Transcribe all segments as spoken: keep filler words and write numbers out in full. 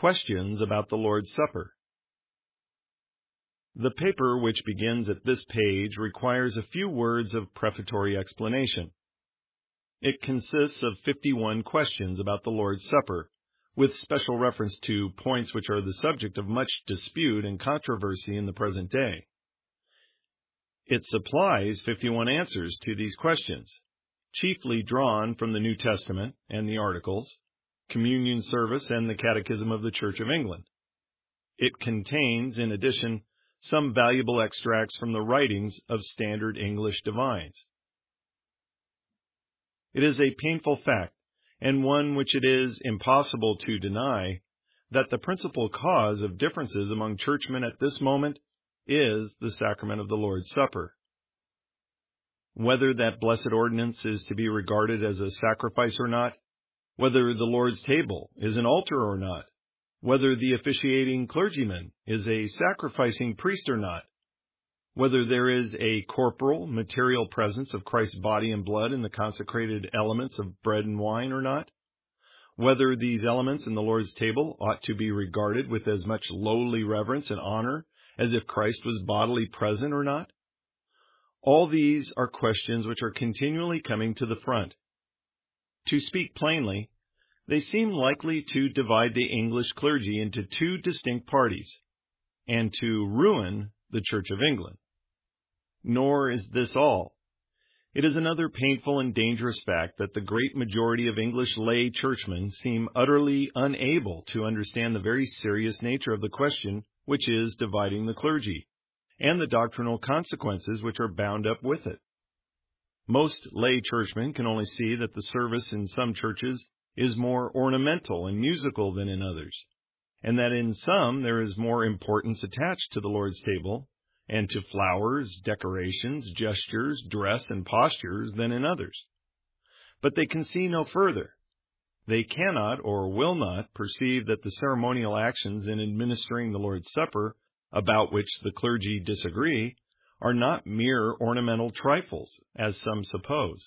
Questions about the Lord's Supper. The paper which begins at this page requires a few words of prefatory explanation. It consists of fifty-one questions about the Lord's Supper, with special reference to points which are the subject of much dispute and controversy in the present day. It supplies fifty-one answers to these questions, chiefly drawn from the New Testament and the Articles, Communion Service, and the Catechism of the Church of England. It contains, in addition, some valuable extracts from the writings of standard English divines. It is a painful fact, and one which it is impossible to deny, that the principal cause of differences among churchmen at this moment is the sacrament of the Lord's Supper. Whether that blessed ordinance is to be regarded as a sacrifice or not, whether the Lord's table is an altar or not, whether the officiating clergyman is a sacrificing priest or not, whether there is a corporal, material presence of Christ's body and blood in the consecrated elements of bread and wine or not, whether these elements in the Lord's table ought to be regarded with as much lowly reverence and honor as if Christ was bodily present or not. All these are questions which are continually coming to the front. To speak plainly, they seem likely to divide the English clergy into two distinct parties, and to ruin the Church of England. Nor is this all. It is another painful and dangerous fact that the great majority of English lay churchmen seem utterly unable to understand the very serious nature of the question which is dividing the clergy, and the doctrinal consequences which are bound up with it. Most lay churchmen can only see that the service in some churches is more ornamental and musical than in others, and that in some there is more importance attached to the Lord's table and to flowers, decorations, gestures, dress, and postures than in others. But they can see no further. They cannot or will not perceive that the ceremonial actions in administering the Lord's Supper, about which the clergy disagree, are not mere ornamental trifles, as some suppose.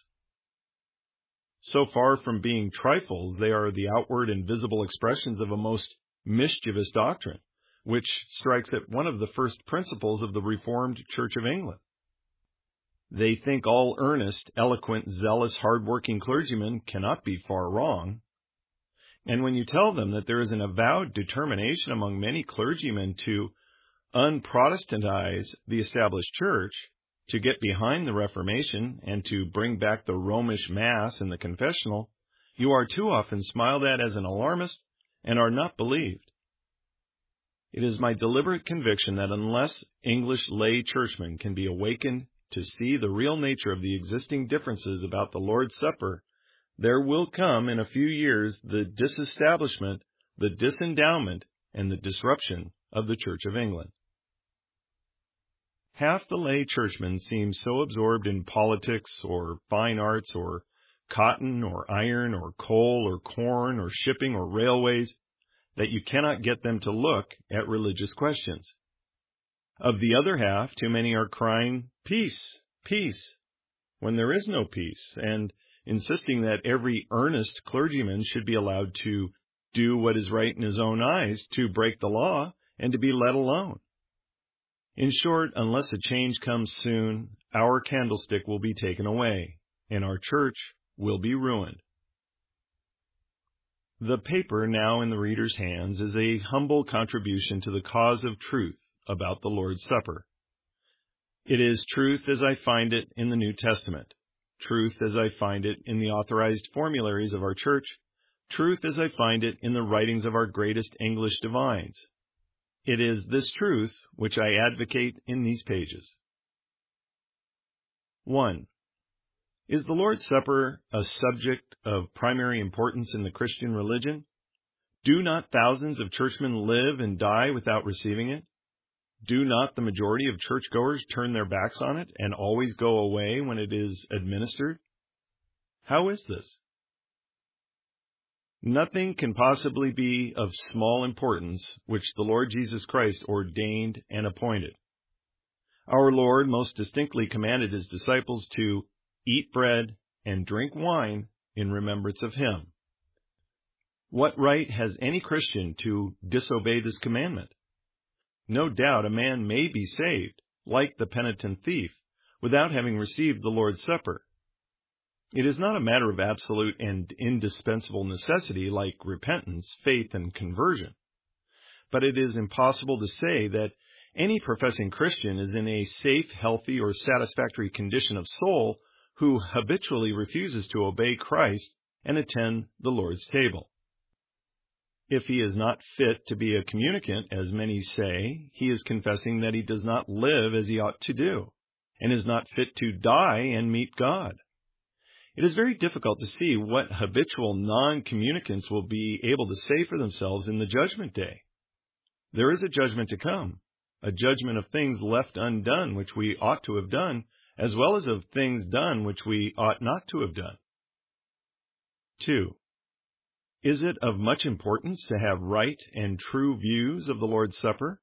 So far from being trifles, they are the outward and visible expressions of a most mischievous doctrine, which strikes at one of the first principles of the Reformed Church of England. They think all earnest, eloquent, zealous, hard-working clergymen cannot be far wrong. And when you tell them that there is an avowed determination among many clergymen to unprotestantize the established church, to get behind the Reformation, and to bring back the Romish Mass and the confessional, you are too often smiled at as an alarmist and are not believed. It is my deliberate conviction that unless English lay churchmen can be awakened to see the real nature of the existing differences about the Lord's Supper, there will come in a few years the disestablishment, the disendowment, and the disruption of the Church of England. Half the lay churchmen seem so absorbed in politics or fine arts or cotton or iron or coal or corn or shipping or railways that you cannot get them to look at religious questions. Of the other half, too many are crying, "Peace, peace," when there is no peace, and insisting that every earnest clergyman should be allowed to do what is right in his own eyes, to break the law, and to be let alone. In short, unless a change comes soon, our candlestick will be taken away, and our church will be ruined. The paper now in the reader's hands is a humble contribution to the cause of truth about the Lord's Supper. It is truth as I find it in the New Testament, truth as I find it in the authorized formularies of our church, truth as I find it in the writings of our greatest English divines. It is this truth which I advocate in these pages. one. Is the Lord's Supper a subject of primary importance in the Christian religion? Do not thousands of churchmen live and die without receiving it? Do not the majority of churchgoers turn their backs on it and always go away when it is administered? How is this? Nothing can possibly be of small importance which the Lord Jesus Christ ordained and appointed. Our Lord most distinctly commanded his disciples to eat bread and drink wine in remembrance of him. What right has any Christian to disobey this commandment? No doubt a man may be saved, like the penitent thief, without having received the Lord's Supper. It is not a matter of absolute and indispensable necessity like repentance, faith, and conversion. But it is impossible to say that any professing Christian is in a safe, healthy, or satisfactory condition of soul who habitually refuses to obey Christ and attend the Lord's table. If he is not fit to be a communicant, as many say, he is confessing that he does not live as he ought to do, and is not fit to die and meet God. It is very difficult to see what habitual non-communicants will be able to say for themselves in the judgment day. There is a judgment to come, a judgment of things left undone which we ought to have done, as well as of things done which we ought not to have done. Two. Is it of much importance to have right and true views of the Lord's Supper?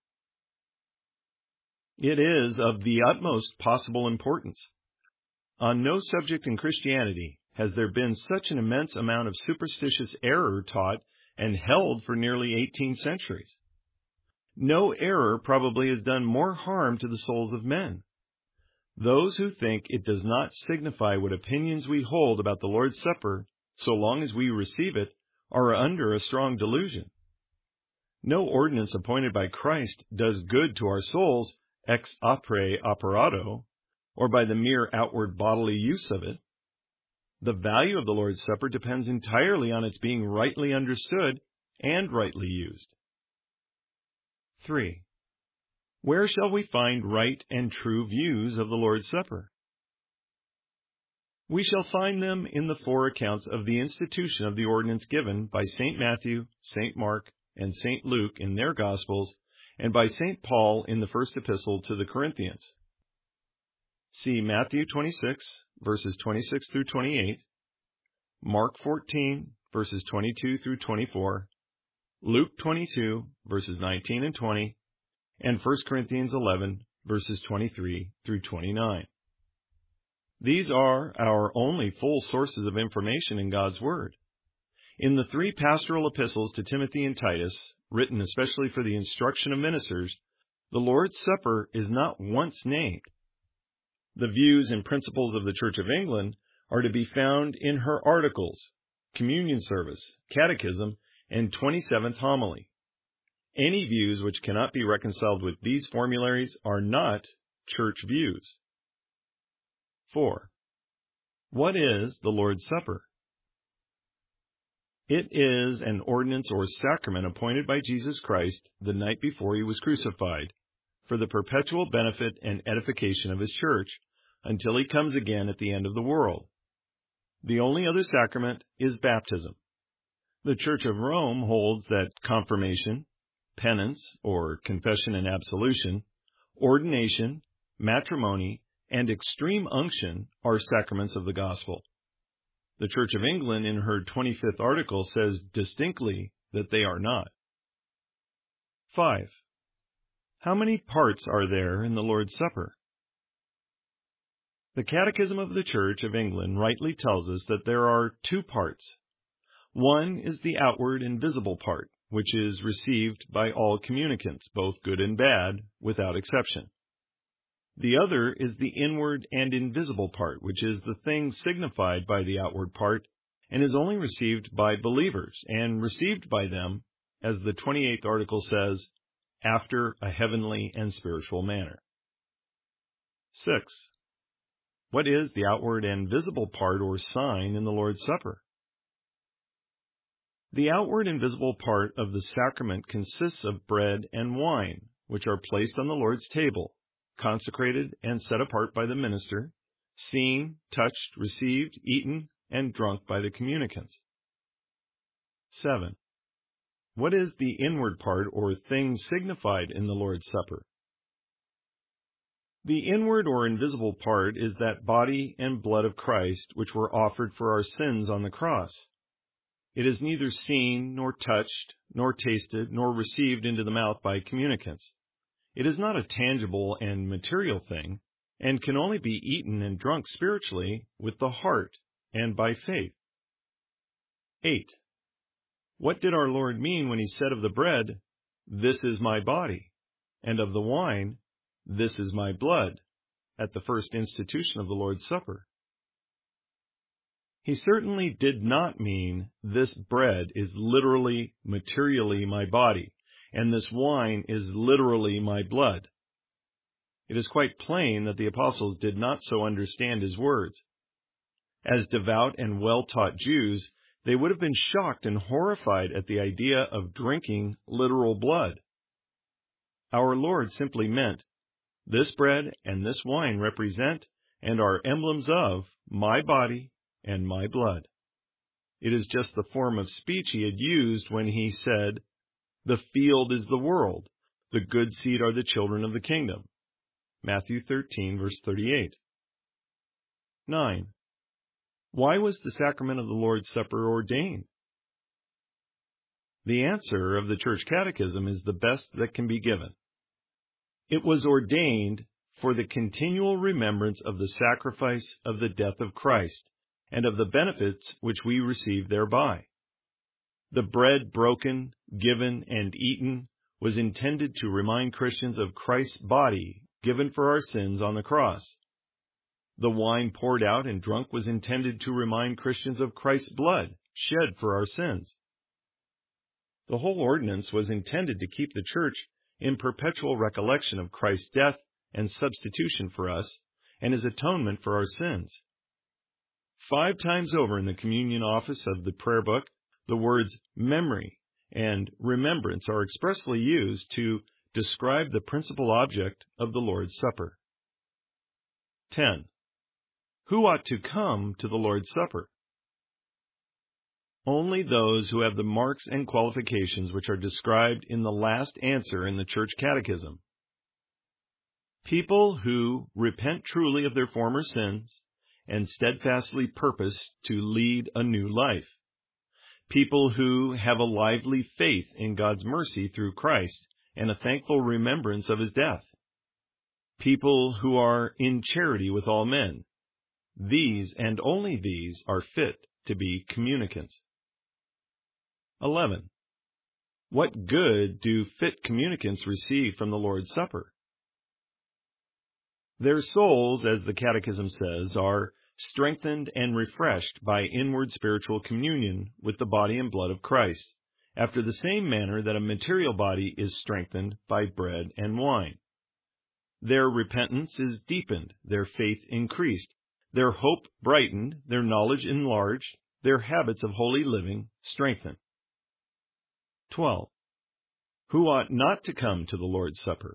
It is of the utmost possible importance. On no subject in Christianity has there been such an immense amount of superstitious error taught and held for nearly eighteen centuries. No error probably has done more harm to the souls of men. Those who think it does not signify what opinions we hold about the Lord's Supper, so long as we receive it, are under a strong delusion. No ordinance appointed by Christ does good to our souls ex opere operato, or by the mere outward bodily use of it. The value of the Lord's Supper depends entirely on its being rightly understood and rightly used. Three. Where shall we find right and true views of the Lord's Supper? We shall find them in the four accounts of the institution of the ordinance given by Saint Matthew, Saint Mark, and Saint Luke in their Gospels, and by Saint Paul in the first epistle to the Corinthians. See Matthew twenty-six, verses twenty-six through twenty-eight, Mark fourteen, verses twenty-two through twenty-four, Luke twenty-two, verses nineteen and twenty, and First Corinthians eleven, verses twenty-three through twenty-nine. These are our only full sources of information in God's Word. In the three pastoral epistles to Timothy and Titus, written especially for the instruction of ministers, the Lord's Supper is not once named. The views and principles of the Church of England are to be found in her articles, communion service, catechism, and twenty-seventh homily. Any views which cannot be reconciled with these formularies are not church views. Four. What is the Lord's Supper? It is an ordinance or sacrament appointed by Jesus Christ the night before he was crucified, for the perpetual benefit and edification of his church, until he comes again at the end of the world. The only other sacrament is baptism. The Church of Rome holds that confirmation, penance, or confession and absolution, ordination, matrimony, and extreme unction are sacraments of the gospel. The Church of England, in her twenty-fifth article, says distinctly that they are not. Five. How many parts are there in the Lord's Supper? The Catechism of the Church of England rightly tells us that there are two parts. One is the outward and visible part, which is received by all communicants, both good and bad, without exception. The other is the inward and invisible part, which is the thing signified by the outward part, and is only received by believers, and received by them, as the twenty-eighth article says, after a heavenly and spiritual manner. Six. What is the outward and visible part or sign in the Lord's Supper? The outward and visible part of the sacrament consists of bread and wine, which are placed on the Lord's table, consecrated and set apart by the minister, seen, touched, received, eaten, and drunk by the communicants. Seven. What is the inward part or thing signified in the Lord's Supper? The inward or invisible part is that body and blood of Christ which were offered for our sins on the cross. It is neither seen, nor touched, nor tasted, nor received into the mouth by communicants. It is not a tangible and material thing, and can only be eaten and drunk spiritually with the heart and by faith. Eight. What did our Lord mean when he said of the bread, "This is my body," and of the wine, "This is my blood," at the first institution of the Lord's Supper? He certainly did not mean, "This bread is literally, materially my body, and this wine is literally my blood." It is quite plain that the apostles did not so understand his words. As devout and well-taught Jews, they would have been shocked and horrified at the idea of drinking literal blood. Our Lord simply meant, "This bread and this wine represent and are emblems of my body and my blood." It is just the form of speech he had used when he said, "The field is the world, the good seed are the children of the kingdom." Matthew thirteen, verse thirty-eight. nine. Why was the sacrament of the Lord's Supper ordained? The answer of the Church Catechism is the best that can be given. It was ordained for the continual remembrance of the sacrifice of the death of Christ and of the benefits which we receive thereby. The bread broken, given, and eaten was intended to remind Christians of Christ's body given for our sins on the cross. The wine poured out and drunk was intended to remind Christians of Christ's blood shed for our sins. The whole ordinance was intended to keep the Church in perpetual recollection of Christ's death and substitution for us and his atonement for our sins. Five times over in the communion office of the prayer book, the words memory and remembrance are expressly used to describe the principal object of the Lord's Supper. ten. Who ought to come to the Lord's Supper? Only those who have the marks and qualifications which are described in the last answer in the Church Catechism. People who repent truly of their former sins and steadfastly purpose to lead a new life. People who have a lively faith in God's mercy through Christ and a thankful remembrance of his death. People who are in charity with all men. These and only these are fit to be communicants. eleven. What good do fit communicants receive from the Lord's Supper? Their souls, as the Catechism says, are strengthened and refreshed by inward spiritual communion with the body and blood of Christ, after the same manner that a material body is strengthened by bread and wine. Their repentance is deepened, their faith increased, their hope brightened, their knowledge enlarged, their habits of holy living strengthened. twelve. Who ought not to come to the Lord's Supper?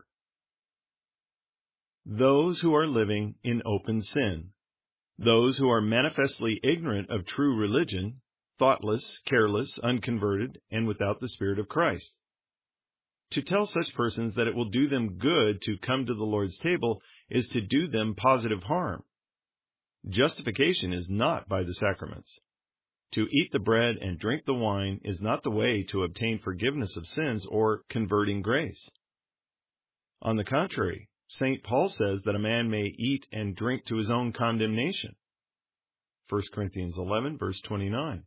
Those who are living in open sin, those who are manifestly ignorant of true religion, thoughtless, careless, unconverted, and without the Spirit of Christ. To tell such persons that it will do them good to come to the Lord's table is to do them positive harm. Justification is not by the sacraments. To eat the bread and drink the wine is not the way to obtain forgiveness of sins or converting grace. On the contrary, Saint Paul says that a man may eat and drink to his own condemnation. First Corinthians eleven, verse twenty-nine.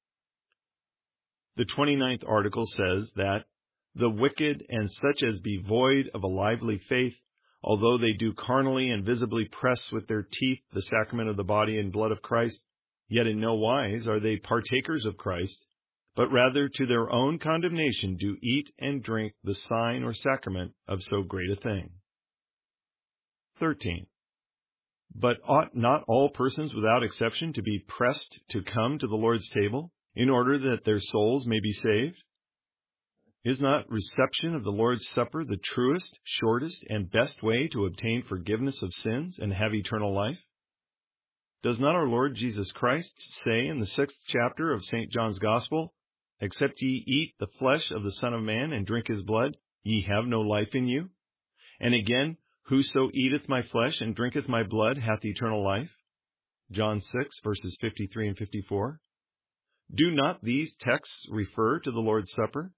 The twenty-ninth article says that the wicked and such as be void of a lively faith, although they do carnally and visibly press with their teeth the sacrament of the body and blood of Christ, yet in no wise are they partakers of Christ, but rather to their own condemnation do eat and drink the sign or sacrament of so great a thing. thirteen. But ought not all persons without exception to be pressed to come to the Lord's table, in order that their souls may be saved? Is not reception of the Lord's Supper the truest, shortest, and best way to obtain forgiveness of sins and have eternal life? Does not our Lord Jesus Christ say in the sixth chapter of Saint John's Gospel, "Except ye eat the flesh of the Son of Man and drink his blood, ye have no life in you"? And again, "Whoso eateth my flesh and drinketh my blood hath eternal life"? John six, verses fifty-three and fifty-four. Do not these texts refer to the Lord's Supper?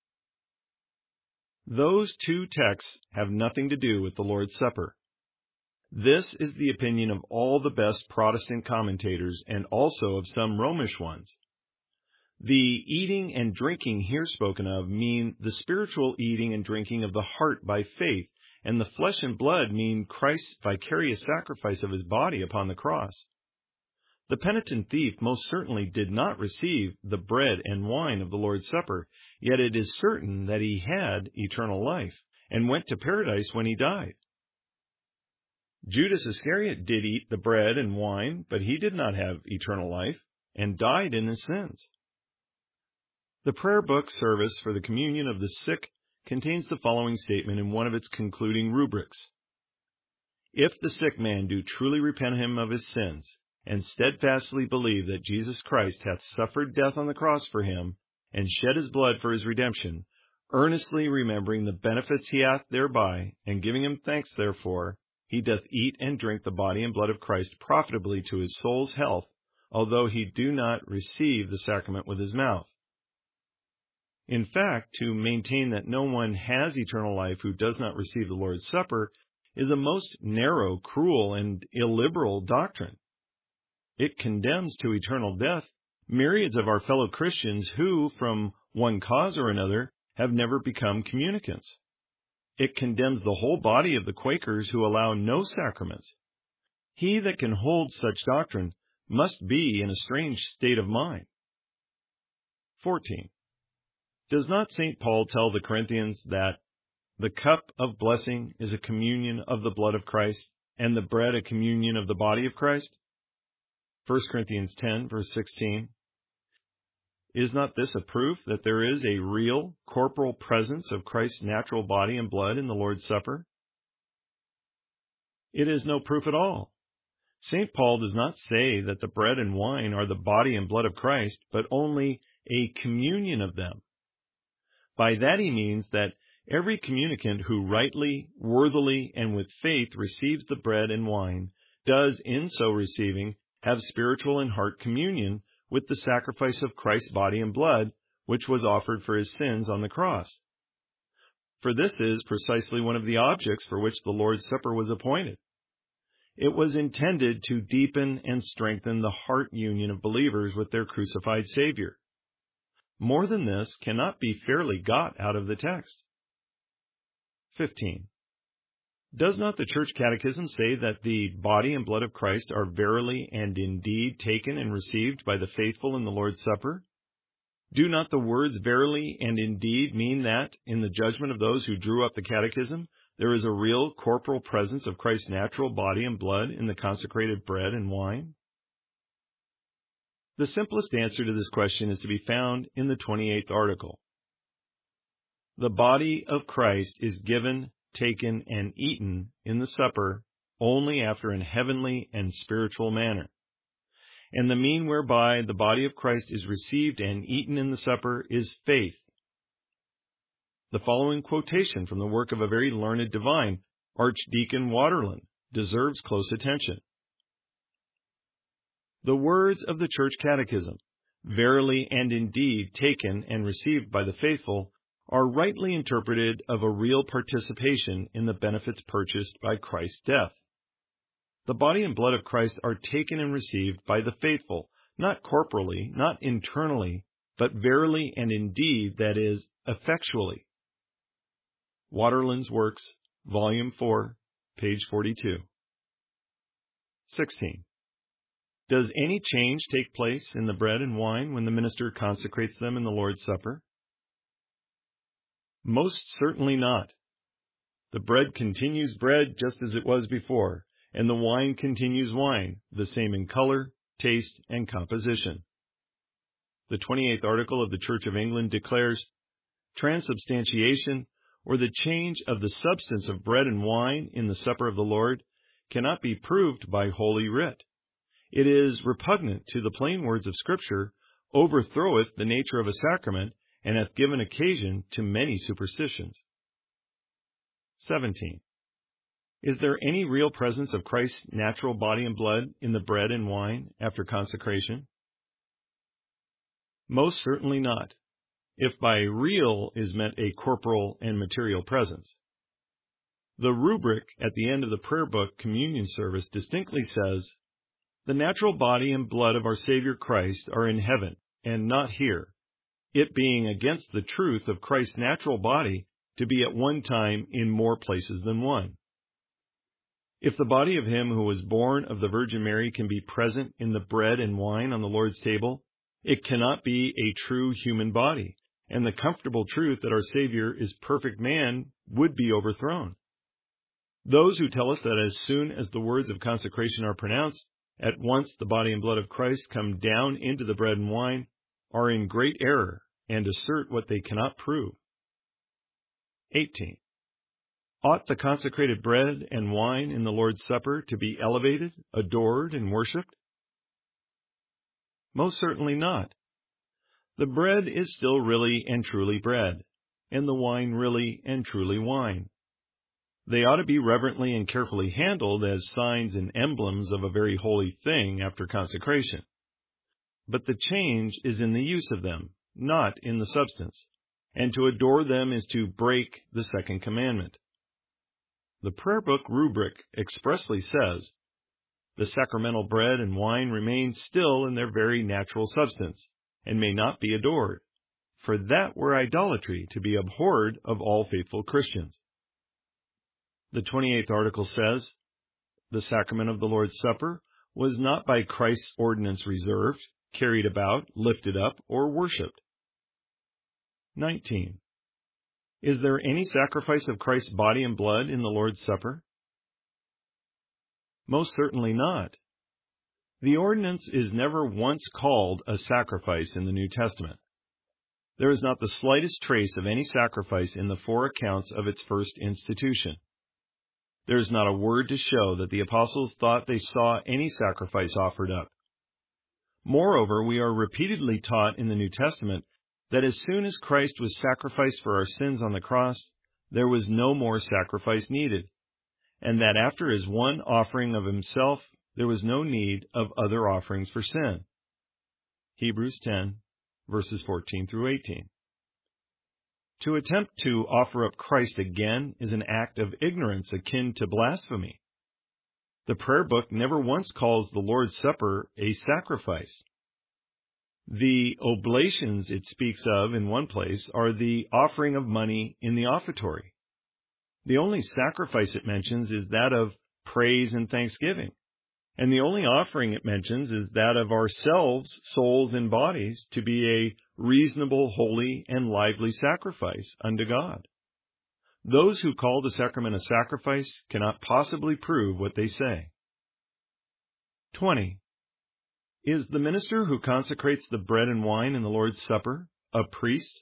Those two texts have nothing to do with the Lord's Supper. This is the opinion of all the best Protestant commentators and also of some Romish ones. The eating and drinking here spoken of mean the spiritual eating and drinking of the heart by faith, and the flesh and blood mean Christ's vicarious sacrifice of his body upon the cross. The penitent thief most certainly did not receive the bread and wine of the Lord's Supper, yet it is certain that he had eternal life, and went to paradise when he died. Judas Iscariot did eat the bread and wine, but he did not have eternal life, and died in his sins. The prayer book service for the communion of the sick contains the following statement in one of its concluding rubrics. If the sick man do truly repent him of his sins, and steadfastly believe that Jesus Christ hath suffered death on the cross for him, and shed his blood for his redemption, earnestly remembering the benefits he hath thereby, and giving him thanks therefore, he doth eat and drink the body and blood of Christ profitably to his soul's health, although he do not receive the sacrament with his mouth. In fact, to maintain that no one has eternal life who does not receive the Lord's Supper is a most narrow, cruel, and illiberal doctrine. It condemns to eternal death myriads of our fellow Christians who, from one cause or another, have never become communicants. It condemns the whole body of the Quakers who allow no sacraments. He that can hold such doctrine must be in a strange state of mind. fourteen. Does not Saint Paul tell the Corinthians that the cup of blessing is a communion of the blood of Christ, and the bread a communion of the body of Christ? First Corinthians ten, verse sixteen. Is not this a proof that there is a real corporal presence of Christ's natural body and blood in the Lord's Supper? It is no proof at all. Saint Paul does not say that the bread and wine are the body and blood of Christ, but only a communion of them. By that he means that every communicant who rightly, worthily, and with faith receives the bread and wine does, in so receiving, have spiritual and heart communion with the sacrifice of Christ's body and blood, which was offered for his sins on the cross. For this is precisely one of the objects for which the Lord's Supper was appointed. It was intended to deepen and strengthen the heart union of believers with their crucified Savior. More than this cannot be fairly got out of the text. fifteen. Does not the Church Catechism say that the body and blood of Christ are verily and indeed taken and received by the faithful in the Lord's Supper? Do not the words verily and indeed mean that, in the judgment of those who drew up the Catechism, there is a real corporal presence of Christ's natural body and blood in the consecrated bread and wine? The simplest answer to this question is to be found in the twenty-eighth article. The body of Christ is given, taken, and eaten in the supper only after an heavenly and spiritual manner. And the mean whereby the body of Christ is received and eaten in the supper is faith. The following quotation from the work of a very learned divine, Archdeacon Waterland, deserves close attention. The words of the Church Catechism, verily and indeed taken and received by the faithful, are rightly interpreted of a real participation in the benefits purchased by Christ's death. The body and blood of Christ are taken and received by the faithful, not corporally, not internally, but verily and indeed, that is, effectually. Waterland's Works, Volume four, page forty-two. sixteen. Does any change take place in the bread and wine when the minister consecrates them in the Lord's Supper? Most certainly not. The bread continues bread just as it was before, and the wine continues wine, the same in color, taste, and composition. The twenty-eighth article of the Church of England declares, transubstantiation, or the change of the substance of bread and wine in the supper of the Lord, cannot be proved by Holy Writ. It is repugnant to the plain words of Scripture, overthroweth the nature of a sacrament, and hath given occasion to many superstitions. seventeen. Is there any real presence of Christ's natural body and blood in the bread and wine after consecration? Most certainly not, if by real is meant a corporal and material presence. The rubric at the end of the prayer book communion service distinctly says, the natural body and blood of our Savior Christ are in heaven, and not here, it being against the truth of Christ's natural body to be at one time in more places than one. If the body of him who was born of the Virgin Mary can be present in the bread and wine on the Lord's table, it cannot be a true human body, and the comfortable truth that our Savior is perfect man would be overthrown. Those who tell us that as soon as the words of consecration are pronounced, at once the body and blood of Christ come down into the bread and wine are in great error and assert what they cannot prove. eighteen. Ought the consecrated bread and wine in the Lord's Supper to be elevated, adored, and worshipped? Most certainly not. The bread is still really and truly bread, and the wine really and truly wine. They ought to be reverently and carefully handled as signs and emblems of a very holy thing after consecration. But the change is in the use of them, not in the substance, and to adore them is to break the second commandment. The prayer book rubric expressly says, the sacramental bread and wine remain still in their very natural substance, and may not be adored, for that were idolatry to be abhorred of all faithful Christians. The twenty-eighth article says, the sacrament of the Lord's Supper was not by Christ's ordinance reserved, carried about, lifted up, or worshipped. nineteen. Is there any sacrifice of Christ's body and blood in the Lord's Supper? Most certainly not. The ordinance is never once called a sacrifice in the New Testament. There is not the slightest trace of any sacrifice in the four accounts of its first institution. There is not a word to show that the apostles thought they saw any sacrifice offered up. Moreover, we are repeatedly taught in the New Testament that as soon as Christ was sacrificed for our sins on the cross, there was no more sacrifice needed, and that after his one offering of himself, there was no need of other offerings for sin. Hebrews ten, verses fourteen through eighteen. To attempt to offer up Christ again is an act of ignorance akin to blasphemy. The prayer book never once calls the Lord's Supper a sacrifice. The oblations it speaks of in one place are the offering of money in the offertory. The only sacrifice it mentions is that of praise and thanksgiving, and the only offering it mentions is that of ourselves, souls and bodies, to be a reasonable, holy, and lively sacrifice unto God. Those who call the sacrament a sacrifice cannot possibly prove what they say. twenty. Is the minister who consecrates the bread and wine in the Lord's Supper a priest?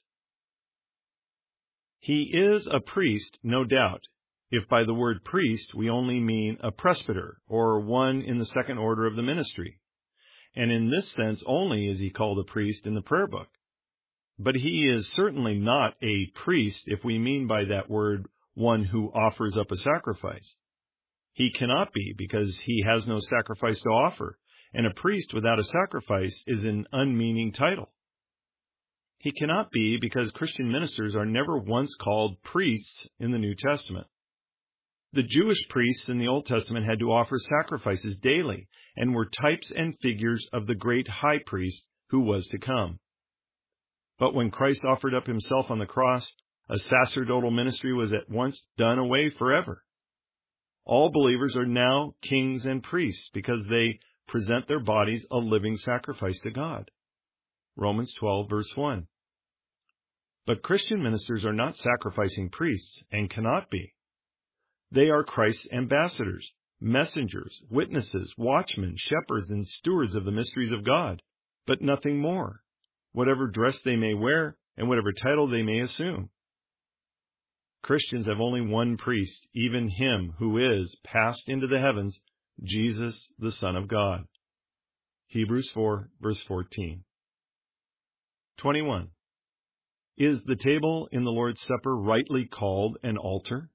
He is a priest, no doubt, if by the word priest we only mean a presbyter, or one in the second order of the ministry, and in this sense only is he called a priest in the prayer book. But he is certainly not a priest if we mean by that word one who offers up a sacrifice. He cannot be, because he has no sacrifice to offer, and a priest without a sacrifice is an unmeaning title. He cannot be because Christian ministers are never once called priests in the New Testament. The Jewish priests in the Old Testament had to offer sacrifices daily and were types and figures of the great high priest who was to come. But when Christ offered up himself on the cross, a sacerdotal ministry was at once done away forever. All believers are now kings and priests because they present their bodies a living sacrifice to God. Romans twelve, verse one. But Christian ministers are not sacrificing priests and cannot be. They are Christ's ambassadors, messengers, witnesses, watchmen, shepherds, and stewards of the mysteries of God, but nothing more, whatever dress they may wear and whatever title they may assume. Christians have only one priest, even him who is passed into the heavens, Jesus, the Son of God. Hebrews four, verse fourteen. twenty-one. Is the table in the Lord's Supper rightly called an altar?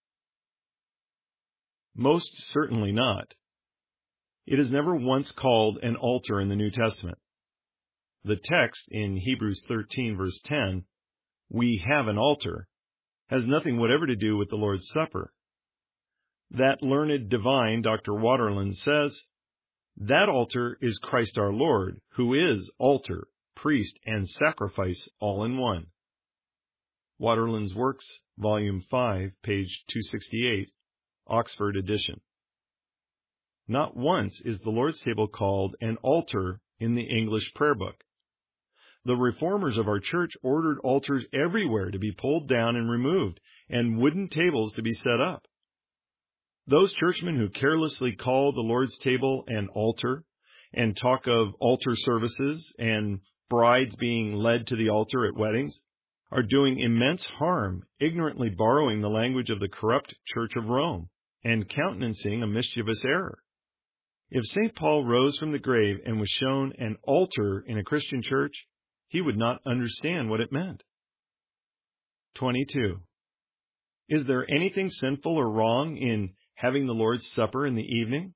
Most certainly not. It is never once called an altar in the New Testament. The text in Hebrews thirteen, verse ten, we have an altar, has nothing whatever to do with the Lord's Supper. That learned divine, Doctor Waterland, says, that altar is Christ our Lord, who is altar, priest, and sacrifice all in one. Waterland's Works, Volume five, page two sixty-eight, Oxford edition. Not once is the Lord's table called an altar in the English prayer book. The reformers of our church ordered altars everywhere to be pulled down and removed, and wooden tables to be set up. Those churchmen who carelessly call the Lord's table an altar and talk of altar services and brides being led to the altar at weddings are doing immense harm, ignorantly borrowing the language of the corrupt Church of Rome and countenancing a mischievous error. If Saint Paul rose from the grave and was shown an altar in a Christian church, he would not understand what it meant. twenty-two. Is there anything sinful or wrong in having the Lord's Supper in the evening?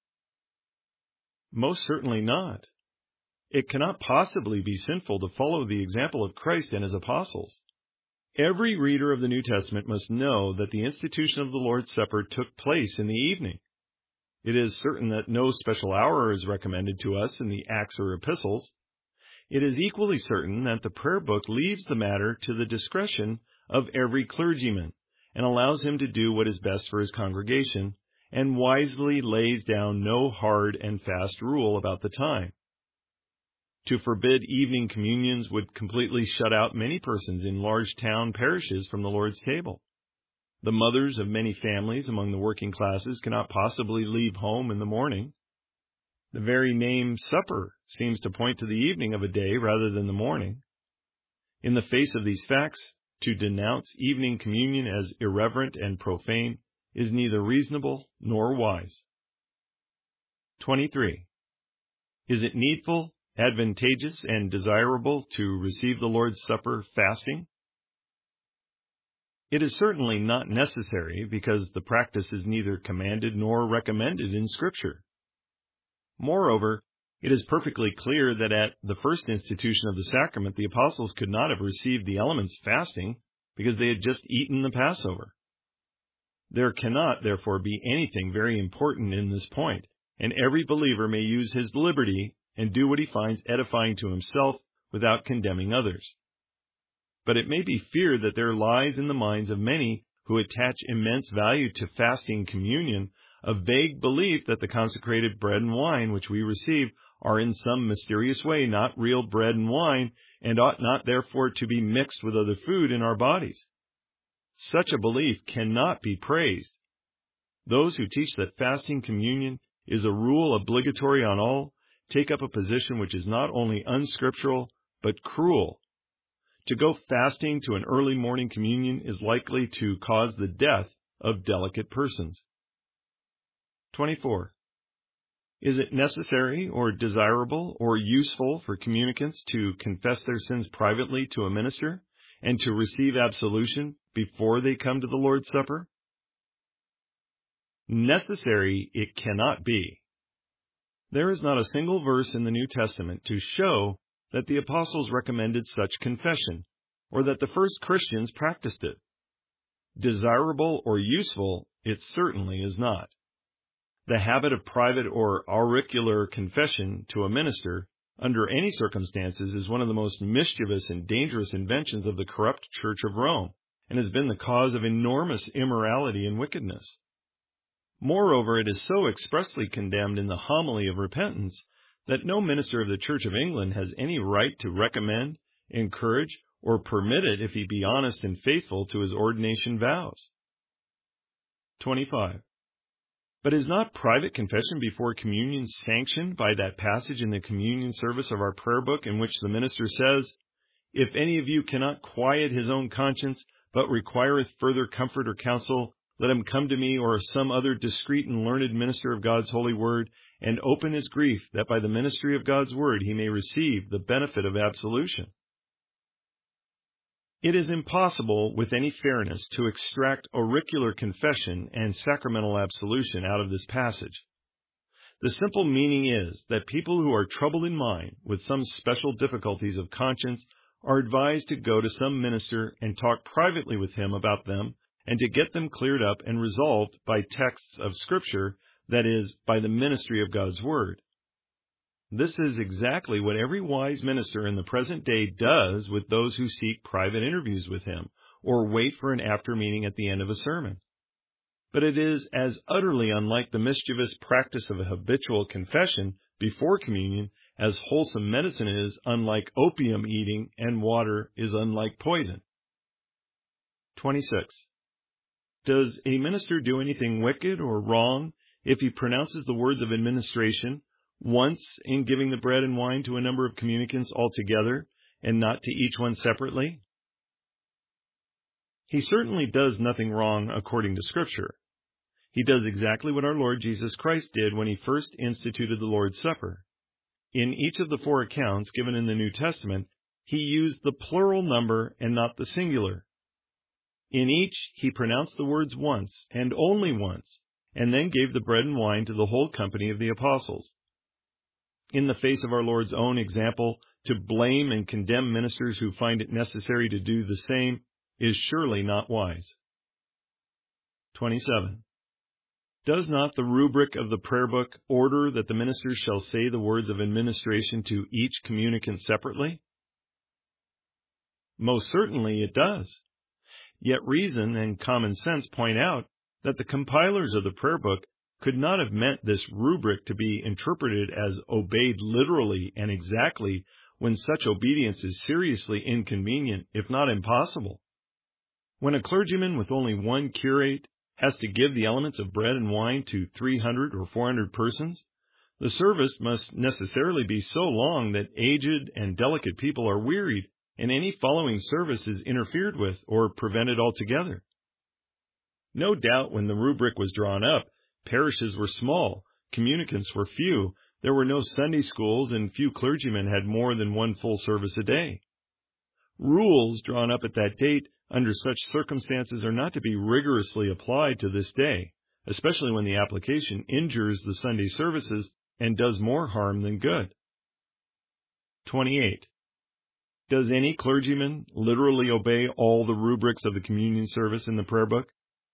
Most certainly not. It cannot possibly be sinful to follow the example of Christ and his apostles. Every reader of the New Testament must know that the institution of the Lord's Supper took place in the evening. It is certain that no special hour is recommended to us in the Acts or Epistles. It is equally certain that the prayer book leaves the matter to the discretion of every clergyman and allows him to do what is best for his congregation, and wisely lays down no hard and fast rule about the time. To forbid evening communions would completely shut out many persons in large town parishes from the Lord's table. The mothers of many families among the working classes cannot possibly leave home in the morning. The very name supper seems to point to the evening of a day rather than the morning. In the face of these facts, to denounce evening communion as irreverent and profane is neither reasonable nor wise. twenty-three. Is it needful, advantageous, and desirable to receive the Lord's Supper fasting? It is certainly not necessary, because the practice is neither commanded nor recommended in Scripture. Moreover, it is perfectly clear that at the first institution of the sacrament, the apostles could not have received the elements fasting because they had just eaten the Passover. There cannot, therefore, be anything very important in this point, and every believer may use his liberty and do what he finds edifying to himself without condemning others. But it may be feared that there lies in the minds of many who attach immense value to fasting communion a vague belief that the consecrated bread and wine which we receive are in some mysterious way not real bread and wine, and ought not therefore to be mixed with other food in our bodies. Such a belief cannot be praised. Those who teach that fasting communion is a rule obligatory on all take up a position which is not only unscriptural, but cruel. To go fasting to an early morning communion is likely to cause the death of delicate persons. twenty-four. Is it necessary or desirable or useful for communicants to confess their sins privately to a minister and to receive absolution before they come to the Lord's Supper? Necessary it cannot be. There is not a single verse in the New Testament to show that the apostles recommended such confession, or that the first Christians practiced it. Desirable or useful it certainly is not. The habit of private or auricular confession to a minister under any circumstances is one of the most mischievous and dangerous inventions of the corrupt Church of Rome, and has been the cause of enormous immorality and wickedness. Moreover, it is so expressly condemned in the homily of repentance that no minister of the Church of England has any right to recommend, encourage, or permit it if he be honest and faithful to his ordination vows. twenty-five. But is not private confession before communion sanctioned by that passage in the communion service of our prayer book in which the minister says, "If any of you cannot quiet his own conscience, but requireth further comfort or counsel, let him come to me or some other discreet and learned minister of God's holy word, and open his grief, that by the ministry of God's word he may receive the benefit of absolution." It is impossible with any fairness to extract auricular confession and sacramental absolution out of this passage. The simple meaning is that people who are troubled in mind with some special difficulties of conscience are advised to go to some minister and talk privately with him about them, and to get them cleared up and resolved by texts of Scripture, that is, by the ministry of God's Word. This is exactly what every wise minister in the present day does with those who seek private interviews with him or wait for an after meeting at the end of a sermon. But it is as utterly unlike the mischievous practice of a habitual confession before communion as wholesome medicine is unlike opium eating and water is unlike poison. twenty-six. Does a minister do anything wicked or wrong if he pronounces the words of administration once in giving the bread and wine to a number of communicants altogether and not to each one separately? He certainly does nothing wrong according to Scripture. He does exactly what our Lord Jesus Christ did when he first instituted the Lord's Supper. In each of the four accounts given in the New Testament, he used the plural number and not the singular. In each, he pronounced the words once, and only once, and then gave the bread and wine to the whole company of the apostles. In the face of our Lord's own example, to blame and condemn ministers who find it necessary to do the same is surely not wise. twenty-seven. Does not the rubric of the prayer book order that the ministers shall say the words of administration to each communicant separately? Most certainly it does. Yet reason and common sense point out that the compilers of the prayer book could not have meant this rubric to be interpreted as obeyed literally and exactly when such obedience is seriously inconvenient, if not impossible. When a clergyman with only one curate has to give the elements of bread and wine to three hundred or four hundred persons, the service must necessarily be so long that aged and delicate people are wearied, and any following service is interfered with or prevented altogether. No doubt when the rubric was drawn up, parishes were small, communicants were few, there were no Sunday schools, and few clergymen had more than one full service a day. Rules drawn up at that date under such circumstances are not to be rigorously applied to this day, especially when the application injures the Sunday services and does more harm than good. twenty-eight. Does any clergyman literally obey all the rubrics of the communion service in the prayer book?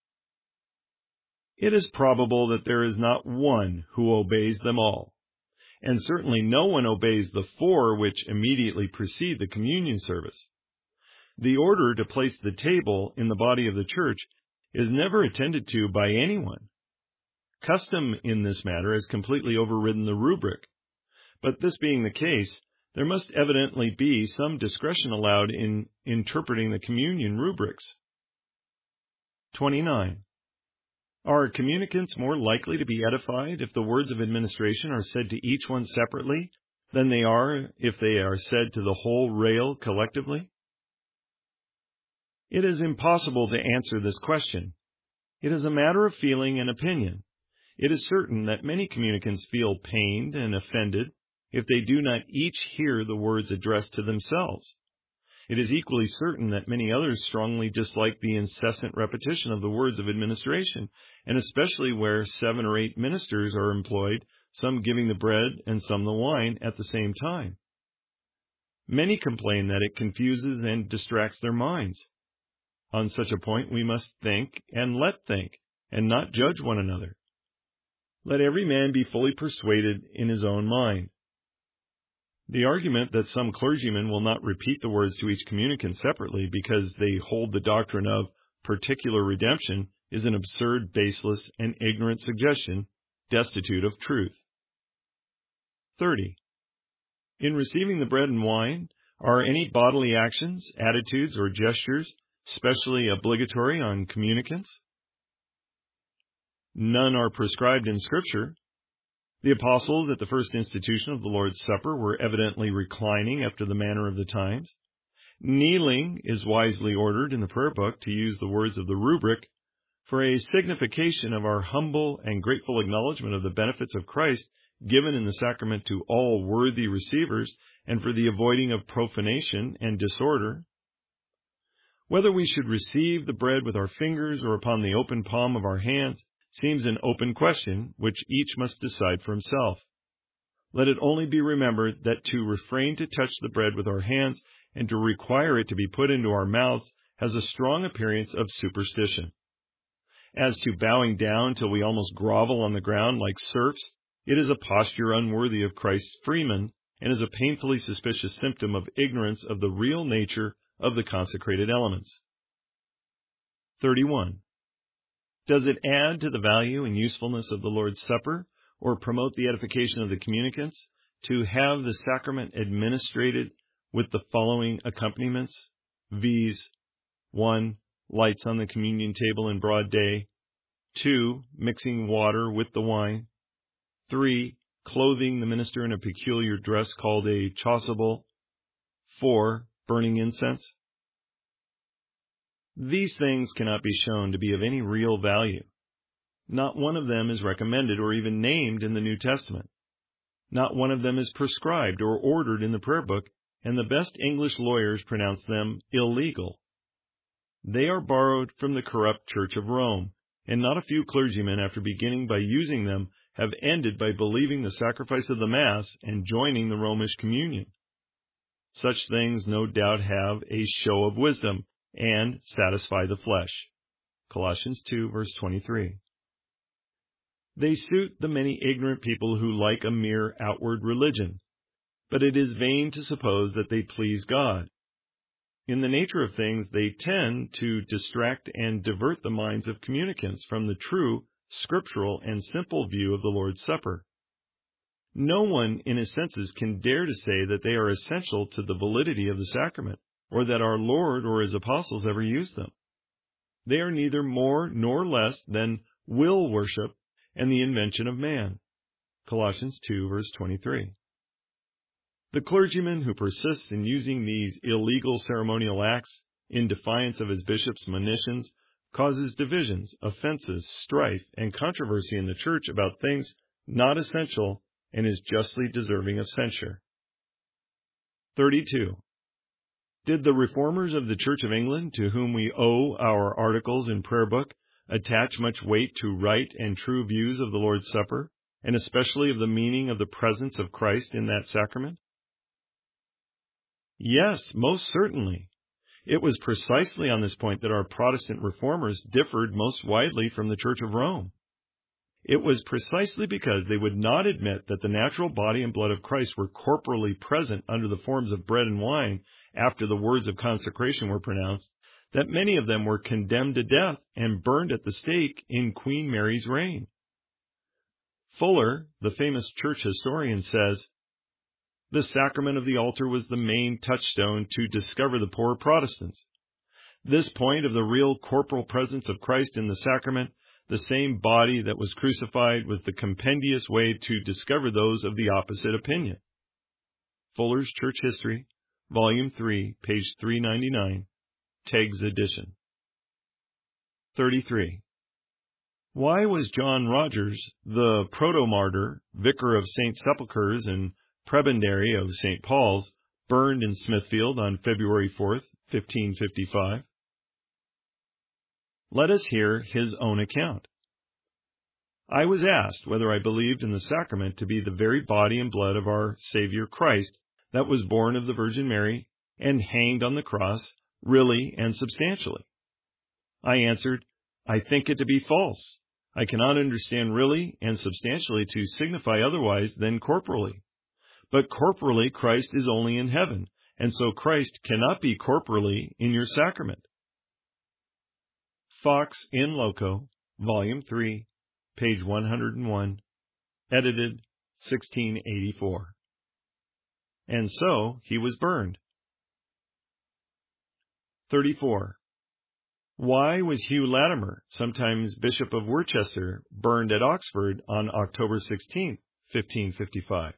It is probable that there is not one who obeys them all, and certainly no one obeys the four which immediately precede the communion service. The order to place the table in the body of the church is never attended to by anyone. Custom in this matter has completely overridden the rubric, but this being the case, there must evidently be some discretion allowed in interpreting the communion rubrics. twenty-nine. Are communicants more likely to be edified if the words of administration are said to each one separately than they are if they are said to the whole rail collectively? It is impossible to answer this question. It is a matter of feeling and opinion. It is certain that many communicants feel pained and offended if they do not each hear the words addressed to themselves. It is equally certain that many others strongly dislike the incessant repetition of the words of administration, and especially where seven or eight ministers are employed, some giving the bread and some the wine at the same time. Many complain that it confuses and distracts their minds. On such a point we must think and let think, and not judge one another. Let every man be fully persuaded in his own mind. The argument that some clergymen will not repeat the words to each communicant separately because they hold the doctrine of particular redemption is an absurd, baseless, and ignorant suggestion, destitute of truth. thirty. In receiving the bread and wine, are any bodily actions, attitudes, or gestures specially obligatory on communicants? None are prescribed in Scripture. The apostles at the first institution of the Lord's Supper were evidently reclining after the manner of the times. Kneeling is wisely ordered in the prayer book, to use the words of the rubric, for a signification of our humble and grateful acknowledgement of the benefits of Christ given in the sacrament to all worthy receivers, and for the avoiding of profanation and disorder. Whether we should receive the bread with our fingers or upon the open palm of our hands seems an open question, which each must decide for himself. Let it only be remembered that to refrain to touch the bread with our hands and to require it to be put into our mouths has a strong appearance of superstition. As to bowing down till we almost grovel on the ground like serfs, It is a posture unworthy of Christ's freemen, and is a painfully suspicious symptom of ignorance of the real nature of the consecrated elements. thirty-one. Does it add to the value and usefulness of the Lord's Supper, or promote the edification of the communicants, to have the sacrament administrated with the following accompaniments, viz. one. Lights on the communion table in broad day. two. Mixing water with the wine. three. Clothing the minister in a peculiar dress called a chasuble. four. Burning incense. These things cannot be shown to be of any real value. Not one of them is recommended or even named in the New Testament. Not one of them is prescribed or ordered in the prayer book, and the best English lawyers pronounce them illegal. They are borrowed from the corrupt Church of Rome, and not a few clergymen, after beginning by using them, have ended by believing the sacrifice of the Mass and joining the Romish communion. Such things no doubt have a show of wisdom and satisfy the flesh. Colossians two, verse twenty-three. They suit the many ignorant people who like a mere outward religion, but it is vain to suppose that they please God. In the nature of things, they tend to distract and divert the minds of communicants from the true, scriptural, and simple view of the Lord's Supper. No one in his senses can dare to say that they are essential to the validity of the sacrament, or that our Lord or his apostles ever used them. They are neither more nor less than will worship and the invention of man. Colossians two, verse twenty-three. The clergyman who persists in using these illegal ceremonial acts in defiance of his bishop's monitions causes divisions, offenses, strife, and controversy in the church about things not essential, and is justly deserving of censure. thirty-two. Did the reformers of the Church of England, to whom we owe our articles in prayer book, attach much weight to right and true views of the Lord's Supper, and especially of the meaning of the presence of Christ in that sacrament? Yes, most certainly. It was precisely on this point that our Protestant reformers differed most widely from the Church of Rome. It was precisely because they would not admit that the natural body and blood of Christ were corporally present under the forms of bread and wine after the words of consecration were pronounced, that many of them were condemned to death and burned at the stake in Queen Mary's reign. Fuller, the famous church historian, says, "The sacrament of the altar was the main touchstone to discover the poor Protestants. This point of the real corporal presence of Christ in the sacrament, the same body that was crucified, was the compendious way to discover those of the opposite opinion." Fuller's Church History, Volume three, page three ninety-nine, Tegg's edition. thirty-three. Why was John Rogers, the proto-martyr, vicar of Saint Sepulchre's and prebendary of Saint Paul's, burned in Smithfield on February fourth, fifteen fifty-five? Let us hear his own account. I was asked whether I believed in the sacrament to be the very body and blood of our Savior Christ, that was born of the Virgin Mary and hanged on the cross, really and substantially. I answered, I think it to be false. I cannot understand really and substantially to signify otherwise than corporally. But corporally Christ is only in heaven, and so Christ cannot be corporally in your sacrament. Fox in Loco, Volume three, page one hundred one, edited sixteen eighty-four. And so he was burned. thirty-four. Why was Hugh Latimer, sometimes Bishop of Worcester, burned at Oxford on October sixteenth, fifteen fifty-five?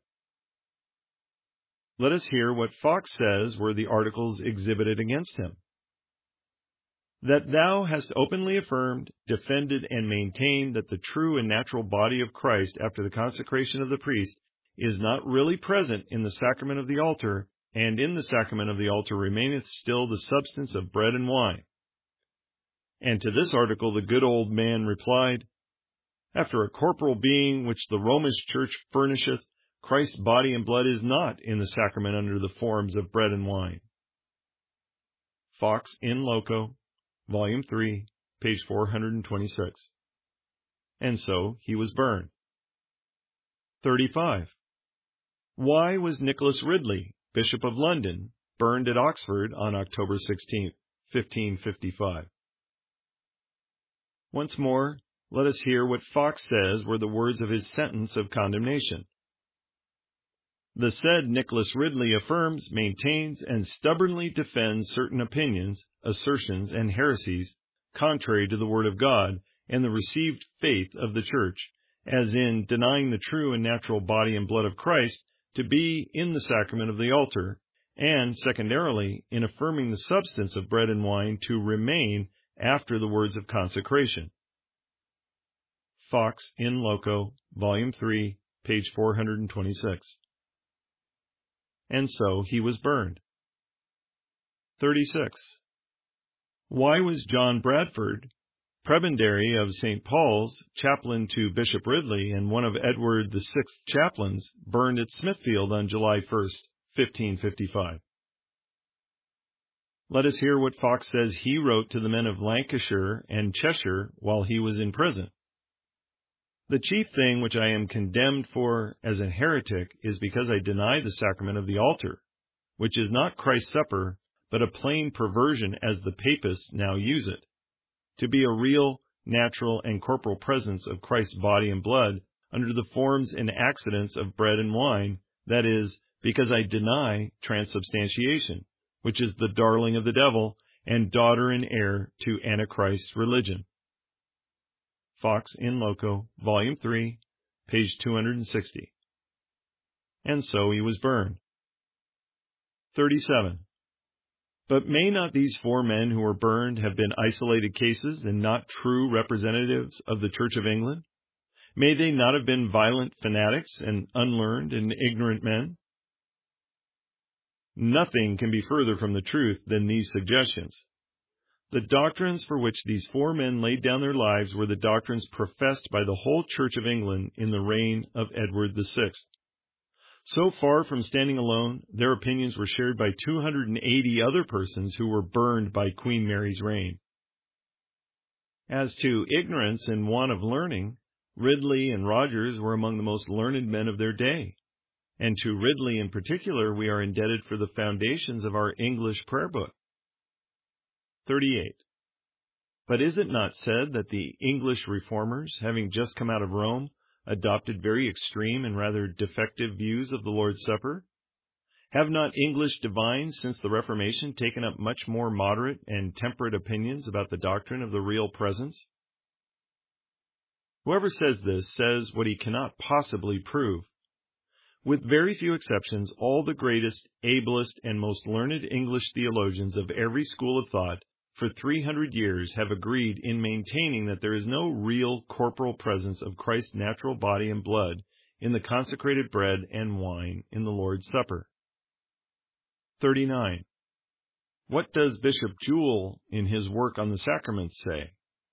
Let us hear what Fox says were the articles exhibited against him. That thou hast openly affirmed, defended, and maintained that the true and natural body of Christ after the consecration of the priest is not really present in the sacrament of the altar, and in the sacrament of the altar remaineth still the substance of bread and wine. And to this article the good old man replied, After a corporal being which the Romish Church furnisheth, Christ's body and blood is not in the sacrament under the forms of bread and wine. Fox in Loco, Volume three, page four hundred twenty-six. And so he was burned. thirty-five. Why was Nicholas Ridley, Bishop of London, burned at Oxford on October sixteenth, fifteen fifty-five? Once more, let us hear what Fox says were the words of his sentence of condemnation. The said Nicholas Ridley affirms, maintains, and stubbornly defends certain opinions, assertions, and heresies contrary to the Word of God and the received faith of the Church, as in denying the true and natural body and blood of Christ to be in the sacrament of the altar, and, secondarily, in affirming the substance of bread and wine to remain after the words of consecration. Fox in Loco, Volume three, page four hundred twenty-six. And so he was burned. thirty-six. Why was John Bradford, prebendary of Saint Paul's, chaplain to Bishop Ridley and one of Edward the Sixth's chaplains, burned at Smithfield on July first, fifteen fifty-five? Let us hear what Fox says he wrote to the men of Lancashire and Cheshire while he was in prison. The chief thing which I am condemned for as a heretic is because I deny the sacrament of the altar, which is not Christ's supper, but a plain perversion as the papists now use it, to be a real, natural, and corporal presence of Christ's body and blood under the forms and accidents of bread and wine, that is, because I deny transubstantiation, which is the darling of the devil and daughter and heir to Antichrist's religion. Fox in Loco, Volume three, page two hundred sixty. And so he was burned. thirty-seven. But may not these four men who were burned have been isolated cases and not true representatives of the Church of England? May they not have been violent fanatics and unlearned and ignorant men? Nothing can be further from the truth than these suggestions. The doctrines for which these four men laid down their lives were the doctrines professed by the whole Church of England in the reign of Edward the Sixth. So far from standing alone, their opinions were shared by two hundred eighty other persons who were burned by Queen Mary's reign. As to ignorance and want of learning, Ridley and Rogers were among the most learned men of their day, and to Ridley in particular we are indebted for the foundations of our English prayer book. thirty-eight. But is it not said that the English reformers, having just come out of Rome, adopted very extreme and rather defective views of the Lord's Supper? Have not English divines since the Reformation taken up much more moderate and temperate opinions about the doctrine of the real presence? Whoever says this says what he cannot possibly prove. With very few exceptions, all the greatest, ablest, and most learned English theologians of every school of thought for three hundred years have agreed in maintaining that there is no real corporal presence of Christ's natural body and blood in the consecrated bread and wine in the Lord's Supper. thirty-nine. What does Bishop Jewell in his work on the sacraments say?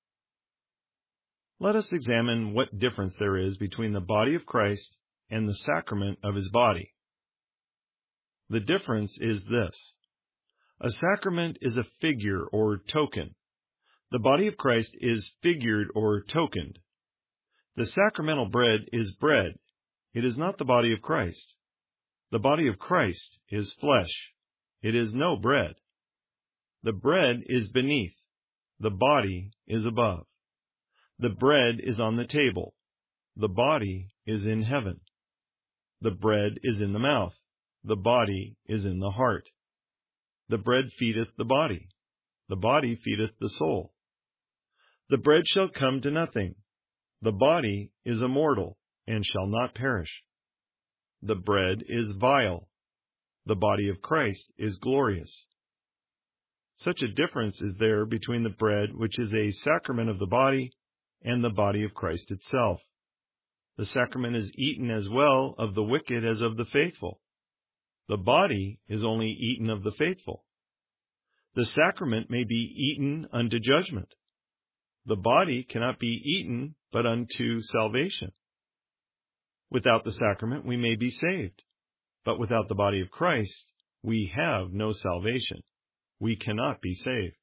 Let us examine what difference there is between the body of Christ and the sacrament of his body. The difference is this. A sacrament is a figure or token. The body of Christ is figured or tokened. The sacramental bread is bread. It is not the body of Christ. The body of Christ is flesh. It is no bread. The bread is beneath. The body is above. The bread is on the table. The body is in heaven. The bread is in the mouth. The body is in the heart. The bread feedeth the body. The body feedeth the soul. The bread shall come to nothing. The body is immortal and shall not perish. The bread is vile. The body of Christ is glorious. Such a difference is there between the bread, which is a sacrament of the body, and the body of Christ itself. The sacrament is eaten as well of the wicked as of the faithful. The body is only eaten of the faithful. The sacrament may be eaten unto judgment. The body cannot be eaten but unto salvation. Without the sacrament we may be saved, but without the body of Christ we have no salvation. We cannot be saved.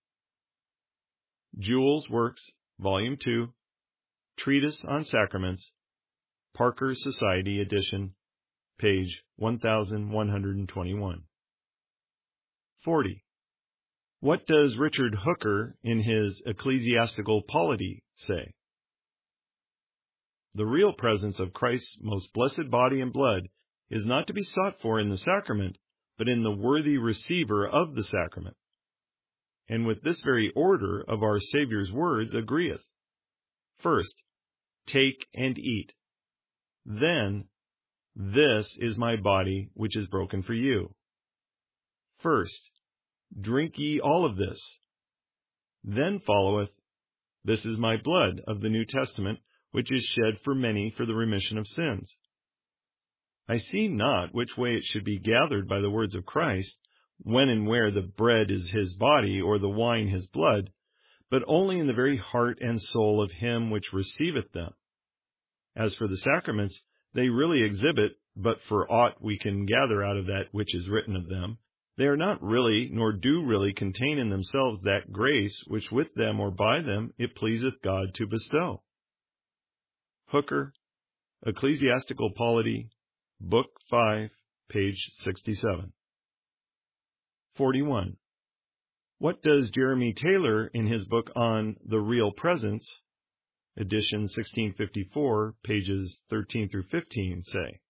Jewell's Works, Volume two, Treatise on Sacraments, Parker Society edition, page one thousand one hundred twenty-one. forty. What does Richard Hooker in his Ecclesiastical Polity say? The real presence of Christ's most blessed body and blood is not to be sought for in the sacrament, but in the worthy receiver of the sacrament. And with this very order of our Saviour's words agreeth. First, take and eat. Then, this is my body which is broken for you. First, drink ye all of this. Then followeth, this is my blood of the New Testament, which is shed for many for the remission of sins. I see not which way it should be gathered by the words of Christ, when and where the bread is his body or the wine his blood, but only in the very heart and soul of him which receiveth them. As for the sacraments, they really exhibit, but for aught we can gather out of that which is written of them, they are not really, nor do really contain in themselves that grace which with them or by them it pleaseth God to bestow. Hooker, Ecclesiastical Polity, Book five, page sixty-seven. forty-one. What does Jeremy Taylor in his book on The Real Presence, edition sixteen fifty-four, pages thirteen through fifteen, say?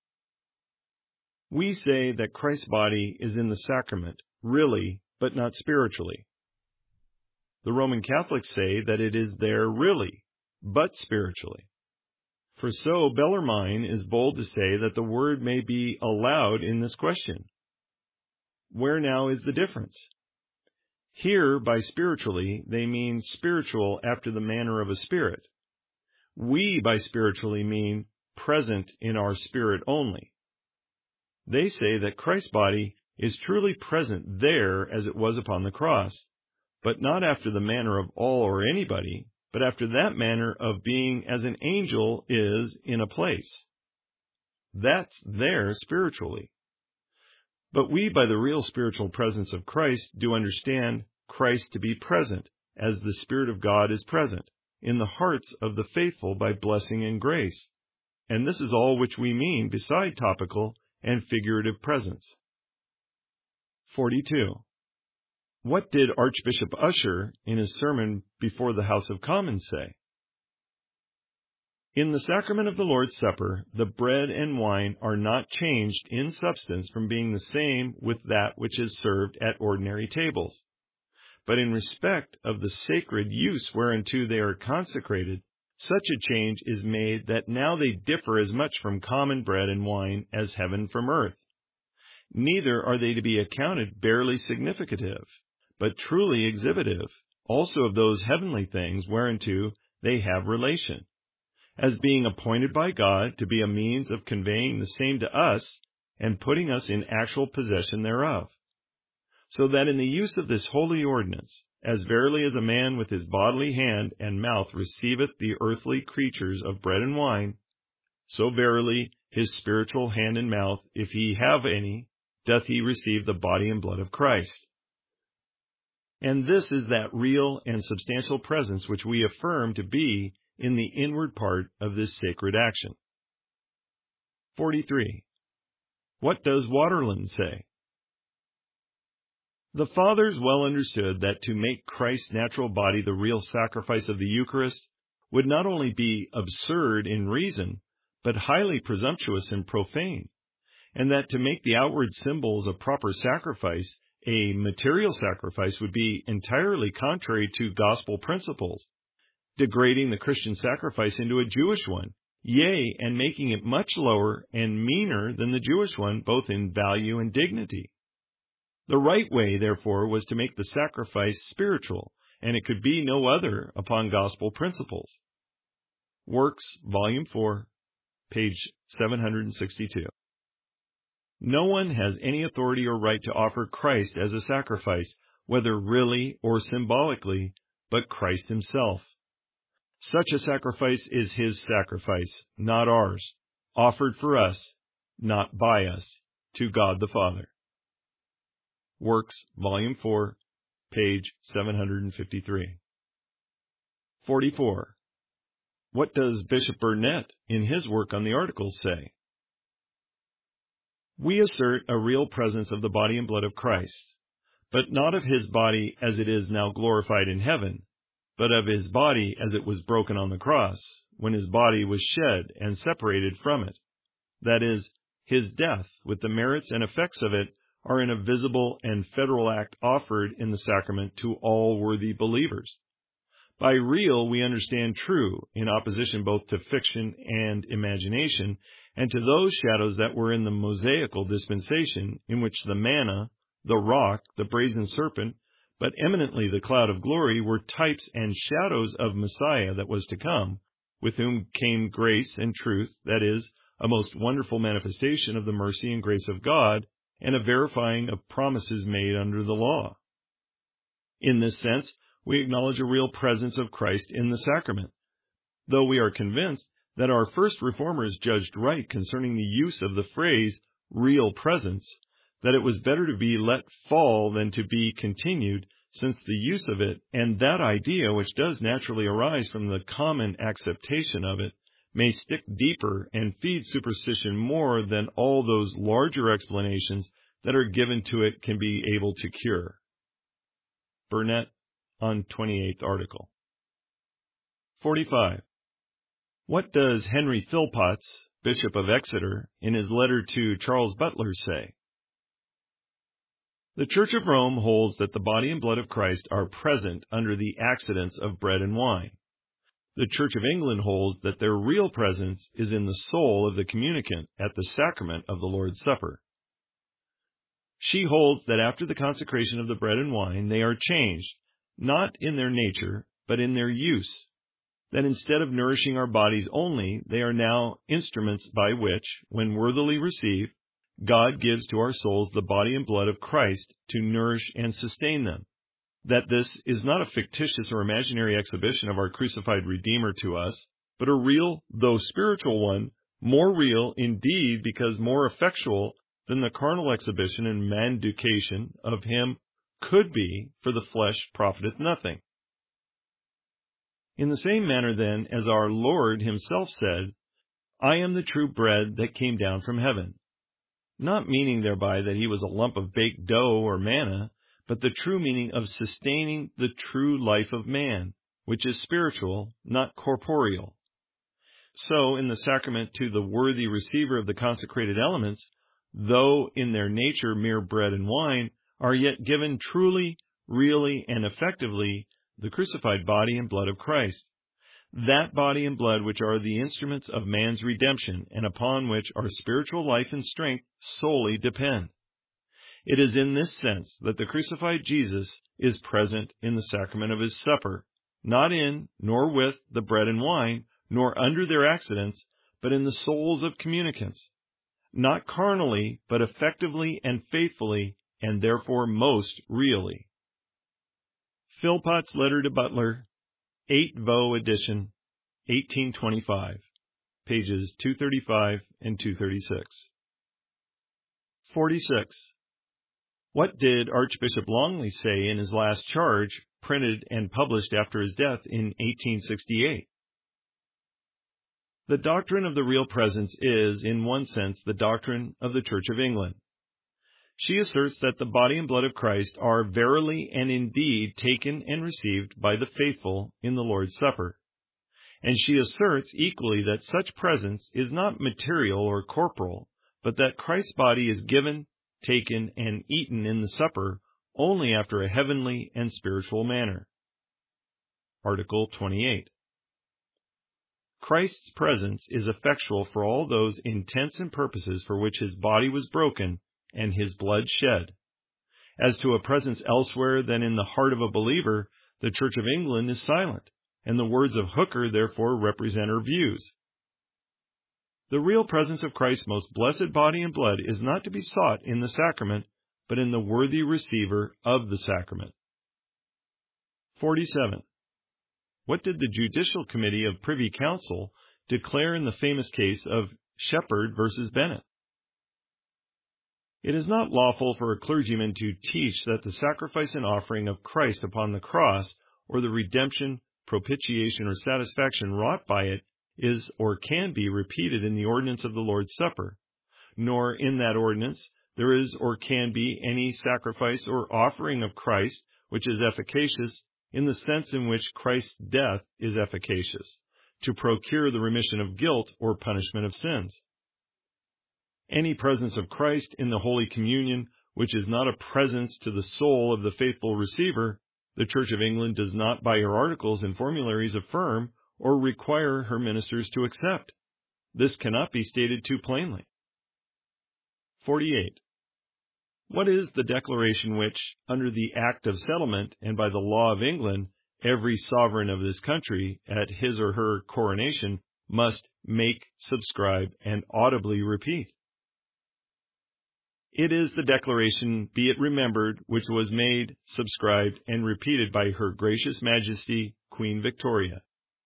We say that Christ's body is in the sacrament, really, but not spiritually. The Roman Catholics say that it is there really, but spiritually. For so Bellarmine is bold to say that the word may be allowed in this question. Where now is the difference? Here, by spiritually, they mean spiritual after the manner of a spirit. We, by spiritually, mean present in our spirit only. They say that Christ's body is truly present there as it was upon the cross, but not after the manner of all or anybody, but after that manner of being as an angel is in a place. That's there spiritually. But we, by the real spiritual presence of Christ, do understand Christ to be present, as the Spirit of God is present, in the hearts of the faithful by blessing and grace. And this is all which we mean beside topical and figurative presence. forty-two. What did Archbishop Usher, in his sermon before the House of Commons, say? In the sacrament of the Lord's Supper, the bread and wine are not changed in substance from being the same with that which is served at ordinary tables. But in respect of the sacred use whereunto they are consecrated, such a change is made that now they differ as much from common bread and wine as heaven from earth. Neither are they to be accounted barely significative, but truly exhibitive, also of those heavenly things whereunto they have relation, as being appointed by God to be a means of conveying the same to us and putting us in actual possession thereof. So that in the use of this holy ordinance, as verily as a man with his bodily hand and mouth receiveth the earthly creatures of bread and wine, so verily his spiritual hand and mouth, if he have any, doth he receive the body and blood of Christ. And this is that real and substantial presence which we affirm to be in the inward part of this sacred action. forty-three. What does Waterland say? The Fathers well understood that to make Christ's natural body the real sacrifice of the Eucharist would not only be absurd in reason, but highly presumptuous and profane, and that to make the outward symbols a proper sacrifice a material sacrifice would be entirely contrary to gospel principles, degrading the Christian sacrifice into a Jewish one, yea, and making it much lower and meaner than the Jewish one, both in value and dignity. The right way, therefore, was to make the sacrifice spiritual, and it could be no other upon gospel principles. Works, Volume four, page seven hundred sixty-two. No one has any authority or right to offer Christ as a sacrifice, whether really or symbolically, but Christ himself. Such a sacrifice is his sacrifice, not ours, offered for us, not by us, to God the Father. Works, Volume four, page seven hundred fifty-three. forty-four. What does Bishop Burnett, in his work on the Articles, say? We assert a real presence of the body and blood of Christ, but not of his body as it is now glorified in heaven, but of his body as it was broken on the cross, when his body was shed and separated from it. That is, his death, with the merits and effects of it, are in a visible and federal act offered in the sacrament to all worthy believers. By real, we understand true, in opposition both to fiction and imagination, and to those shadows that were in the Mosaical dispensation, in which the manna, the rock, the brazen serpent, but eminently the cloud of glory, were types and shadows of Messiah that was to come, with whom came grace and truth, that is, a most wonderful manifestation of the mercy and grace of God, and a verifying of promises made under the law. In this sense, we acknowledge a real presence of Christ in the sacrament, though we are convinced that our first reformers judged right concerning the use of the phrase real presence, that it was better to be let fall than to be continued, since the use of it, and that idea which does naturally arise from the common acceptation of it, may stick deeper and feed superstition more than all those larger explanations that are given to it can be able to cure. Burnett on twenty-eighth article. forty-five. What does Henry Philpotts, Bishop of Exeter, in his letter to Charles Butler say? The Church of Rome holds that the body and blood of Christ are present under the accidents of bread and wine. The Church of England holds that their real presence is in the soul of the communicant at the sacrament of the Lord's Supper. She holds that after the consecration of the bread and wine, they are changed, not in their nature, but in their use. That instead of nourishing our bodies only, they are now instruments by which, when worthily received, God gives to our souls the body and blood of Christ to nourish and sustain them. That this is not a fictitious or imaginary exhibition of our crucified Redeemer to us, but a real, though spiritual one, more real indeed because more effectual than the carnal exhibition and manducation of him could be, for the flesh profiteth nothing. In the same manner, then, as our Lord himself said, I am the true bread that came down from heaven, not meaning thereby that he was a lump of baked dough or manna, but the true meaning of sustaining the true life of man, which is spiritual, not corporeal. So, in the sacrament to the worthy receiver of the consecrated elements, though in their nature mere bread and wine, are yet given truly, really, and effectively the crucified body and blood of Christ, that body and blood which are the instruments of man's redemption, and upon which our spiritual life and strength solely depend. It is in this sense that the crucified Jesus is present in the sacrament of his supper, not in, nor with, the bread and wine, nor under their accidents, but in the souls of communicants, not carnally, but effectively and faithfully, and therefore most really. Philpotts' Letter to Butler, eight Vaux edition, eighteen twenty-five, pages two thirty-five and two thirty-six. forty-six. What did Archbishop Longley say in his last charge, printed and published after his death in eighteen sixty-eight? The doctrine of the real presence is, in one sense, the doctrine of the Church of England. She asserts that the body and blood of Christ are verily and indeed taken and received by the faithful in the Lord's Supper. And she asserts equally that such presence is not material or corporal, but that Christ's body is given, taken, and eaten in the supper only after a heavenly and spiritual manner. Article twenty-eight. Christ's presence is effectual for all those intents and purposes for which his body was broken and his blood shed. As to a presence elsewhere than in the heart of a believer, the Church of England is silent, and the words of Hooker therefore represent her views. The real presence of Christ's most blessed body and blood is not to be sought in the sacrament, but in the worthy receiver of the sacrament. forty-seven. What did the Judicial Committee of Privy Council declare in the famous case of Shepherd versus Bennett? It is not lawful for a clergyman to teach that the sacrifice and offering of Christ upon the cross, or the redemption, propitiation, or satisfaction wrought by it is or can be repeated in the ordinance of the Lord's Supper, nor in that ordinance there is or can be any sacrifice or offering of Christ which is efficacious in the sense in which Christ's death is efficacious, to procure the remission of guilt or punishment of sins. Any presence of Christ in the Holy Communion which is not a presence to the soul of the faithful receiver, the Church of England does not by her articles and formularies affirm or require her ministers to accept. This cannot be stated too plainly. forty-eight. What is the declaration which, under the Act of Settlement and by the law of England, every sovereign of this country, at his or her coronation, must make, subscribe, and audibly repeat? It is the declaration, be it remembered, which was made, subscribed, and repeated by Her Gracious Majesty, Queen Victoria.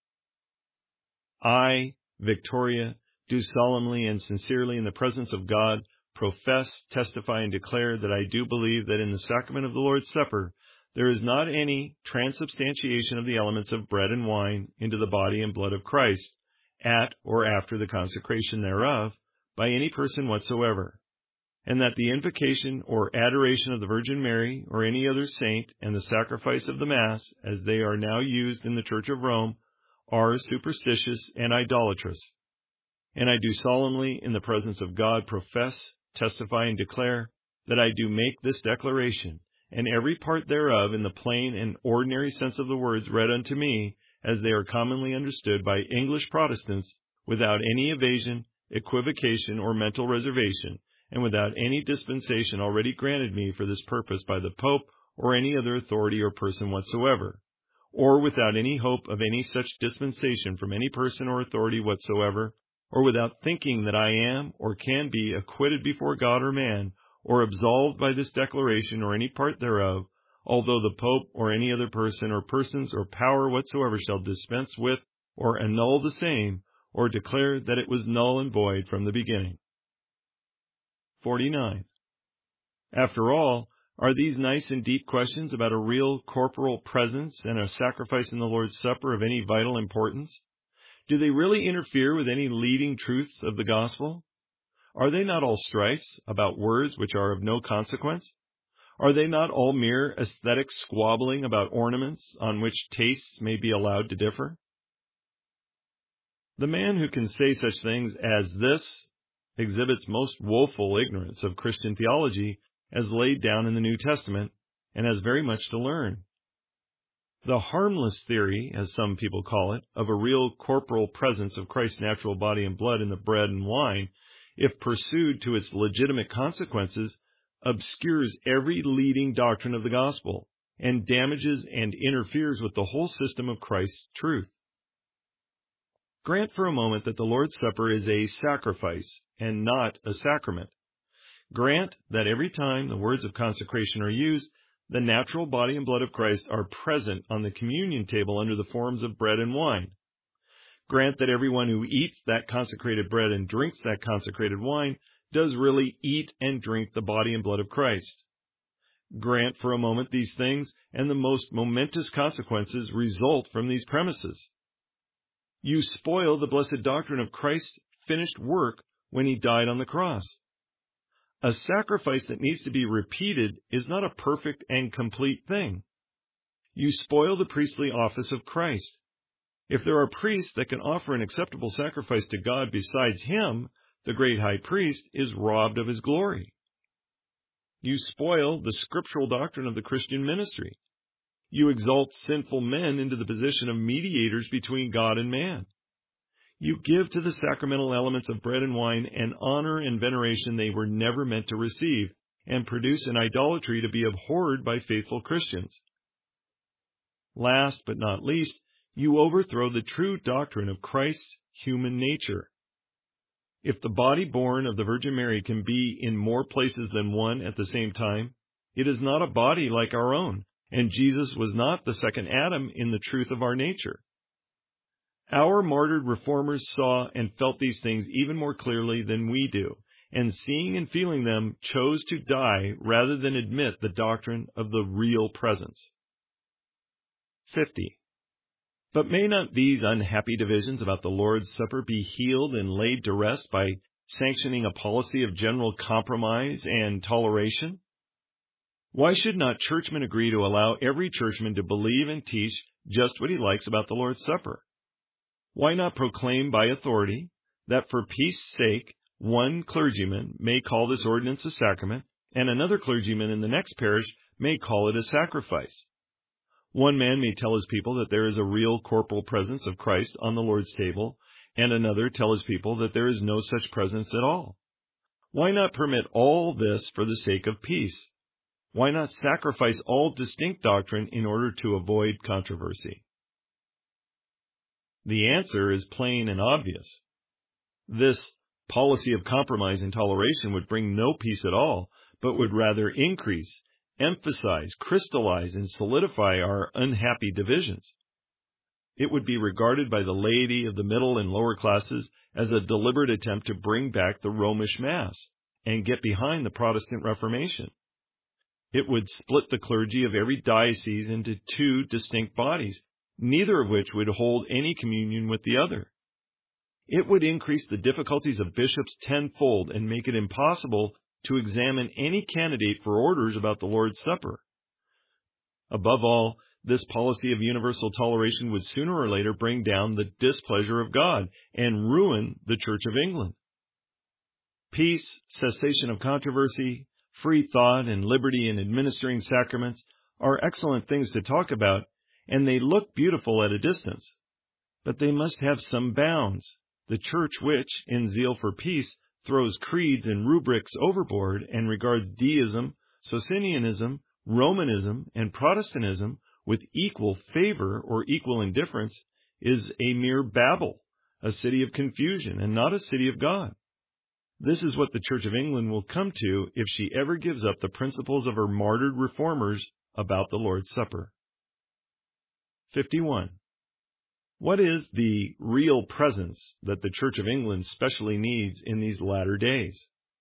I, Victoria, do solemnly and sincerely in the presence of God profess, testify, and declare that I do believe that in the sacrament of the Lord's Supper there is not any transubstantiation of the elements of bread and wine into the body and blood of Christ, at or after the consecration thereof, by any person whatsoever, and that the invocation or adoration of the Virgin Mary or any other saint and the sacrifice of the Mass, as they are now used in the Church of Rome, are superstitious and idolatrous. And I do solemnly in the presence of God profess, testify, and declare that I do make this declaration, and every part thereof in the plain and ordinary sense of the words read unto me, as they are commonly understood by English Protestants, without any evasion, equivocation, or mental reservation, and without any dispensation already granted me for this purpose by the Pope or any other authority or person whatsoever, or without any hope of any such dispensation from any person or authority whatsoever, or without thinking that I am or can be acquitted before God or man, or absolved by this declaration or any part thereof, although the Pope or any other person or persons or power whatsoever shall dispense with or annul the same, or declare that it was null and void from the beginning. forty-nine. After all, are these nice and deep questions about a real corporal presence and a sacrifice in the Lord's Supper of any vital importance? Do they really interfere with any leading truths of the gospel? Are they not all strifes about words which are of no consequence? Are they not all mere aesthetic squabbling about ornaments on which tastes may be allowed to differ? The man who can say such things as this exhibits most woeful ignorance of Christian theology as laid down in the New Testament, and has very much to learn. The harmless theory, as some people call it, of a real corporal presence of Christ's natural body and blood in the bread and wine, if pursued to its legitimate consequences, obscures every leading doctrine of the gospel, and damages and interferes with the whole system of Christ's truth. Grant for a moment that the Lord's Supper is a sacrifice and not a sacrament. Grant that every time the words of consecration are used, the natural body and blood of Christ are present on the communion table under the forms of bread and wine. Grant that everyone who eats that consecrated bread and drinks that consecrated wine does really eat and drink the body and blood of Christ. Grant for a moment these things, and the most momentous consequences result from these premises. You spoil the blessed doctrine of Christ's finished work when he died on the cross. A sacrifice that needs to be repeated is not a perfect and complete thing. You spoil the priestly office of Christ. If there are priests that can offer an acceptable sacrifice to God besides him, the great high priest is robbed of his glory. You spoil the scriptural doctrine of the Christian ministry. You exalt sinful men into the position of mediators between God and man. You give to the sacramental elements of bread and wine an honor and veneration they were never meant to receive, and produce an idolatry to be abhorred by faithful Christians. Last but not least, you overthrow the true doctrine of Christ's human nature. If the body born of the Virgin Mary can be in more places than one at the same time, it is not a body like our own, and Jesus was not the second Adam in the truth of our nature. Our martyred reformers saw and felt these things even more clearly than we do, and seeing and feeling them, chose to die rather than admit the doctrine of the real presence. fifty. But may not these unhappy divisions about the Lord's Supper be healed and laid to rest by sanctioning a policy of general compromise and toleration? Why should not churchmen agree to allow every churchman to believe and teach just what he likes about the Lord's Supper? Why not proclaim by authority that for peace' sake one clergyman may call this ordinance a sacrament, and another clergyman in the next parish may call it a sacrifice? One man may tell his people that there is a real corporal presence of Christ on the Lord's table, and another tell his people that there is no such presence at all. Why not permit all this for the sake of peace? Why not sacrifice all distinct doctrine in order to avoid controversy? The answer is plain and obvious. This policy of compromise and toleration would bring no peace at all, but would rather increase, emphasize, crystallize, and solidify our unhappy divisions. It would be regarded by the laity of the middle and lower classes as a deliberate attempt to bring back the Romish Mass and get behind the Protestant Reformation. It would split the clergy of every diocese into two distinct bodies, neither of which would hold any communion with the other. It would increase the difficulties of bishops tenfold and make it impossible to examine any candidate for orders about the Lord's Supper. Above all, this policy of universal toleration would sooner or later bring down the displeasure of God and ruin the Church of England. Peace, cessation of controversy, free thought, and liberty in administering sacraments are excellent things to talk about, and they look beautiful at a distance. But they must have some bounds. The Church which, in zeal for peace, throws creeds and rubrics overboard and regards deism, Socinianism, Romanism, and Protestantism with equal favor or equal indifference, is a mere Babel, a city of confusion, and not a city of God. This is what the Church of England will come to if she ever gives up the principles of her martyred reformers about the Lord's Supper. fifty-one. What is the real presence that the Church of England specially needs in these latter days?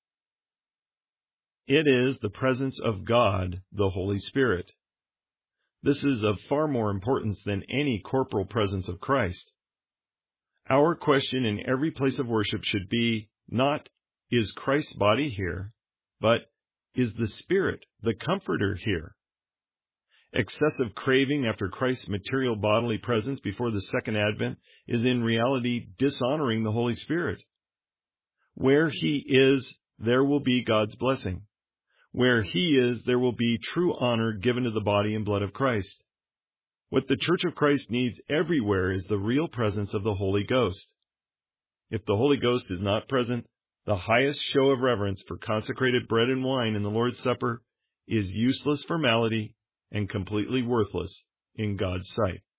It is the presence of God, the Holy Spirit. This is of far more importance than any corporal presence of Christ. Our question in every place of worship should be not, is Christ's body here, but is the Spirit, the Comforter, here? Excessive craving after Christ's material bodily presence before the second advent is in reality dishonoring the Holy Spirit. Where He is, there will be God's blessing. Where He is, there will be true honor given to the body and blood of Christ. What the Church of Christ needs everywhere is the real presence of the Holy Ghost. If the Holy Ghost is not present, the highest show of reverence for consecrated bread and wine in the Lord's Supper is useless formality and completely worthless in God's sight.